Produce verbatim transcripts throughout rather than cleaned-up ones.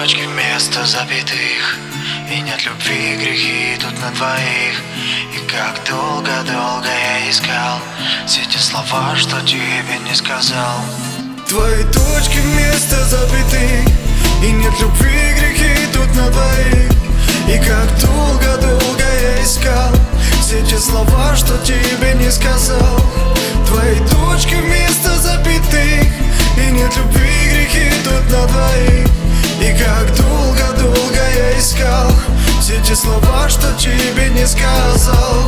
точки вместо запятых, и нет любви, грехи тут на двоих. И как долго-долго я искал все те слова, что тебе не сказал. Твои точки вместо запятых, и нет любви, грехи тут на двоих. И как долго-долго я искал все те слова, что тебе не сказал. Твои точки вместо запятых, и нет любви, грехи тут на двоих. И как долго-долго я искал все те слова, что тебе не сказал.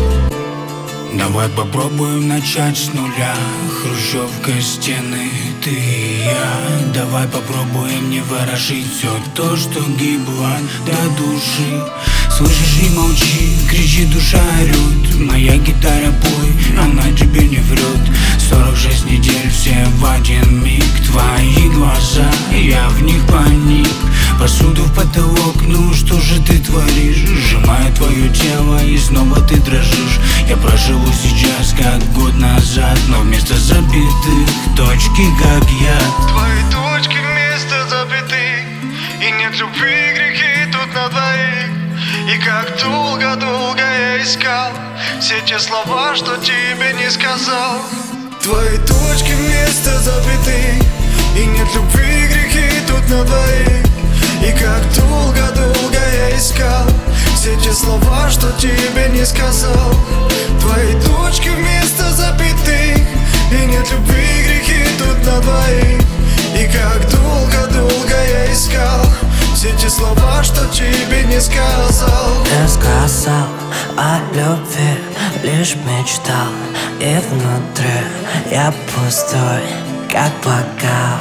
Давай попробуем начать с нуля. Хрущевка, стены, ты и я. Давай попробуем не выражить все то, что гибло до души. Слышишь, не молчи, кричи, душа орёт. Моя гитара пой, она тебе не врет. Сорок шесть недель, все в один миг. Твои глаза, я в них паник. Посуду в потолок, ну что же ты творишь? Сжимаю твое тело и снова ты дрожишь. Я проживу сейчас, как год назад, но вместо запятых точки, как я. Твои точки вместо запятых, и нет любви, грехи тут на двоих. И как долго-долго я искал все те слова, что тебе не сказал. Твои точки вместо запятых, и нет любви, грехи тут на двоих. И как долго-долго я искал все те слова, что тебе не сказал. Твои точки вместо запятых, и нет любви, грехи тут на двоих. И как долго-долго я искал все те слова, что тебе не сказал. Не сказал о любви, лишь мечтал. И внутри я пустой, как бокал.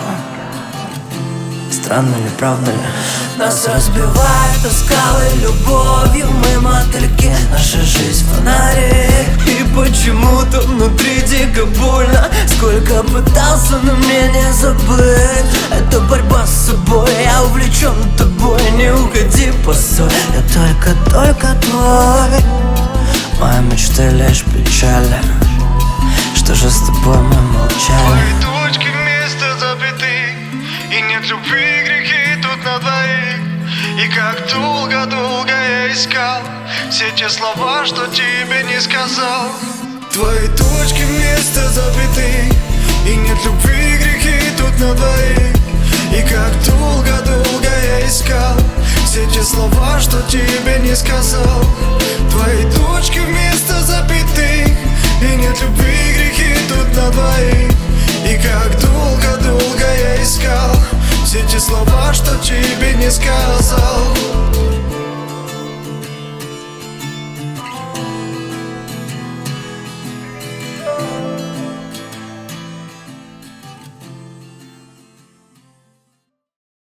Странно ли, правда ли? Нас разбивает о скалы любовью. Мы мотыльки, наша жизнь фонари. И почему-то внутри дико больно. Сколько пытался, но мне не забыть. Это борьба с собой, я увлечен тобой. Не уходи, постой, я только-только твой. Мои мечты лишь печали. Что же с тобой мы молчали? Твои точки вместо запятых, и нет любви, грехи тут на двоих. И как долго-долго я искал все те слова, что тебе не сказал. Твои точки вместо запятых, и нет любви, грехи тут на двоих. И как долго-долго я искал все те слова, что тебе не сказал. Твои точки вместо запятых, и нет любви, грехи тут на двоих. И как долго-долго я искал все те слова, что тебе не сказал.